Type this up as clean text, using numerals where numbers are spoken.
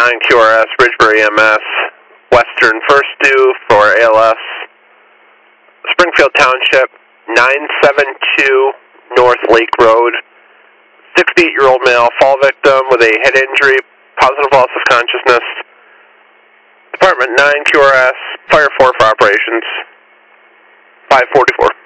QRS, Bridgebury EMS, Western First Due for ALS, Springfield Township, 972 North Lake Road, 68-year-old male, fall victim with a head injury, positive loss of consciousness. Department 9 QRS, Fire 4 for operations, 544.